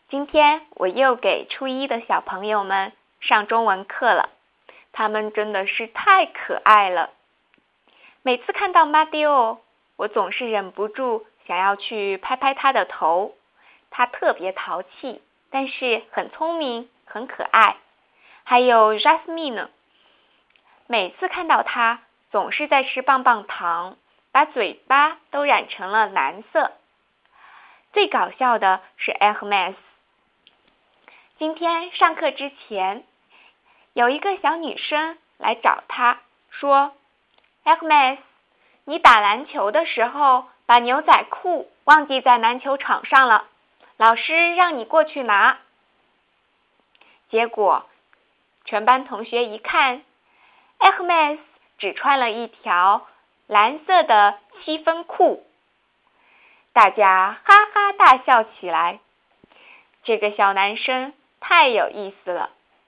今天我又给初一的小朋友们上中文课了，他们真的是太可爱了。每次看到马蒂欧，我总是忍不住想要去拍拍他的头。他特别淘气，但是很聪明，很可爱。还有 Jasmine， 每次看到他总是在吃棒棒糖，把嘴巴都染成了蓝色。最搞笑的是 Hermes。 今天上课之前，有一个小女生来找他，说 Hermes， 你打篮球的时候把牛仔裤忘记在篮球场上了，老师让你过去拿。结果全班同学一看， Hermes 只穿了一条蓝色的7分裤，大家哈哈大笑起来。这个小男生太有意思了。